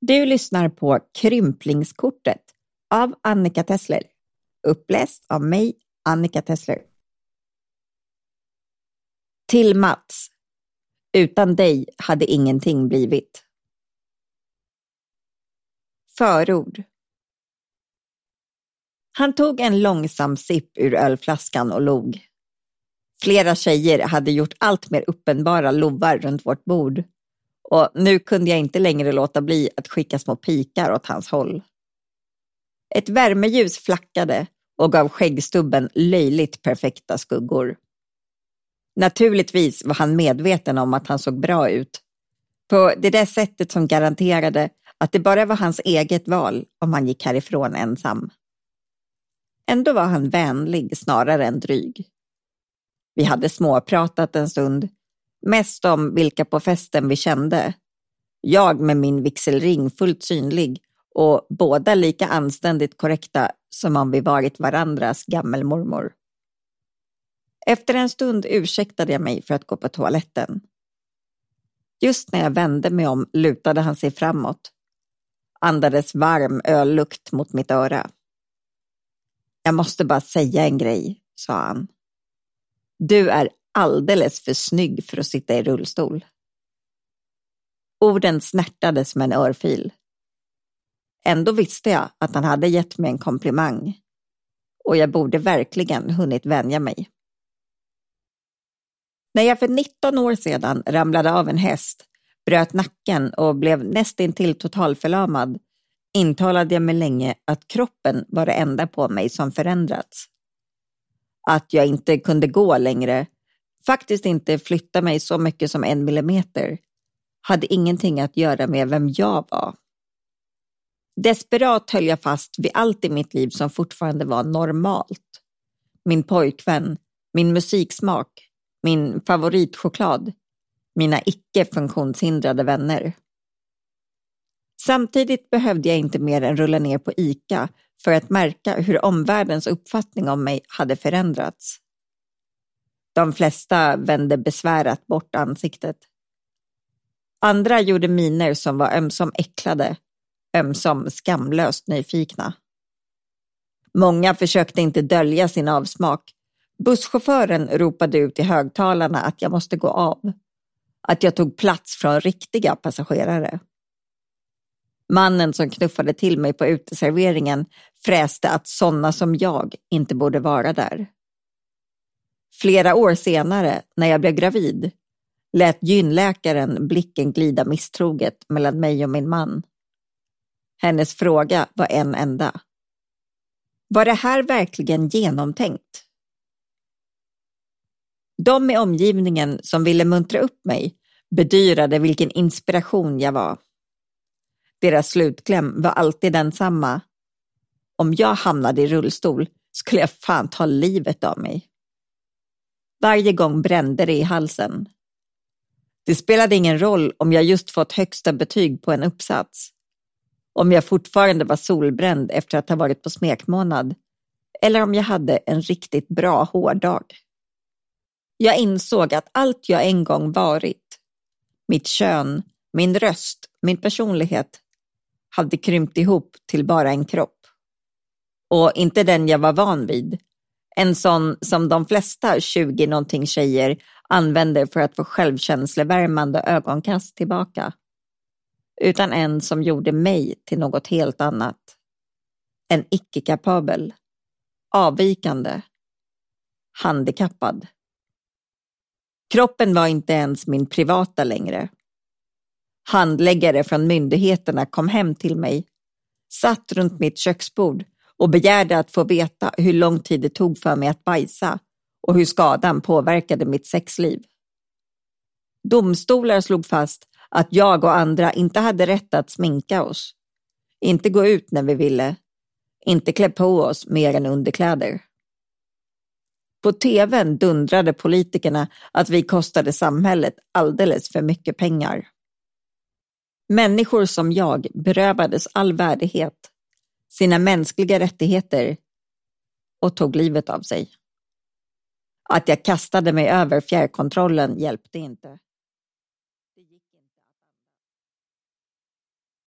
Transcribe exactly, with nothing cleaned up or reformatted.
Du lyssnar på Krymplingskortet av Annika Tessler. Uppläst av mig, Annika Tessler. Till Mats. Utan dig hade ingenting blivit. Förord. Han tog en långsam sipp ur ölflaskan och log. Flera tjejer hade gjort allt mer uppenbara lovar runt vårt bord. Och nu kunde jag inte längre låta bli att skicka små pikar åt hans håll. Ett värmeljus flackade och gav skäggstubben löjligt perfekta skuggor. Naturligtvis var han medveten om att han såg bra ut. På det där sättet som garanterade att det bara var hans eget val om han gick härifrån ensam. Ändå var han vänlig snarare än dryg. Vi hade småpratat en stund. Mest om vilka på festen vi kände. Jag med min vigselring fullt synlig och båda lika anständigt korrekta som om vi varit varandras gammelmormor. Efter en stund ursäktade jag mig för att gå på toaletten. Just när jag vände mig om lutade han sig framåt. Andades varm öllukt mot mitt öra. Jag måste bara säga en grej, sa han. Du är alldeles för snygg för att sitta i rullstol. Orden snärtade som en örfil. Ändå visste jag att han hade gett mig en komplimang. Och jag borde verkligen hunnit vänja mig. När jag för nitton år sedan ramlade av en häst, bröt nacken och blev nästintill totalförlamad, intalade jag mig länge att kroppen var det enda på mig som förändrats. Att jag inte kunde gå längre, faktiskt inte flytta mig så mycket som en millimeter, hade ingenting att göra med vem jag var. Desperat höll jag fast vid allt i mitt liv som fortfarande var normalt. Min pojkvän, min musiksmak, min favoritchoklad, mina icke-funktionshindrade vänner. Samtidigt behövde jag inte mer än rulla ner på ICA för att märka hur omvärldens uppfattning om mig hade förändrats. De flesta vände besvärat bort ansiktet. Andra gjorde miner som var ömsom äcklade, ömsom skamlöst nyfikna. Många försökte inte dölja sin avsmak. Busschauffören ropade ut i högtalarna att jag måste gå av. Att jag tog plats från riktiga passagerare. Mannen som knuffade till mig på uteserveringen fräste att sådana som jag inte borde vara där. Flera år senare, när jag blev gravid, lät gynläkaren blicken glida misstroget mellan mig och min man. Hennes fråga var en enda. Var det här verkligen genomtänkt? De i omgivningen som ville muntra upp mig bedyrade vilken inspiration jag var. Deras slutkläm var alltid densamma. Om jag hamnade i rullstol skulle jag fan ta livet av mig. Varje gång brände det i halsen. Det spelade ingen roll om jag just fått högsta betyg på en uppsats. Om jag fortfarande var solbränd efter att ha varit på smekmånad. Eller om jag hade en riktigt bra hårdag. Jag insåg att allt jag en gång varit, mitt kön, min röst, min personlighet, hade krympt ihop till bara en kropp. Och inte den jag var van vid. En sån som de flesta tjugo-någonting tjejer använder för att få självkänslevärmande ögonkast tillbaka. Utan en som gjorde mig till något helt annat. En icke-kapabel, avvikande, handikappad. Kroppen var inte ens min privata längre. Handläggare från myndigheterna kom hem till mig, satt runt mitt köksbord och begärde att få veta hur lång tid det tog för mig att bajsa och hur skadan påverkade mitt sexliv. Domstolar slog fast att jag och andra inte hade rätt att sminka oss, inte gå ut när vi ville, inte klä på oss mer än underkläder. På tvn dundrade politikerna att vi kostade samhället alldeles för mycket pengar. Människor som jag berövades all värdighet, sina mänskliga rättigheter och tog livet av sig. Att jag kastade mig över fjärrkontrollen hjälpte inte.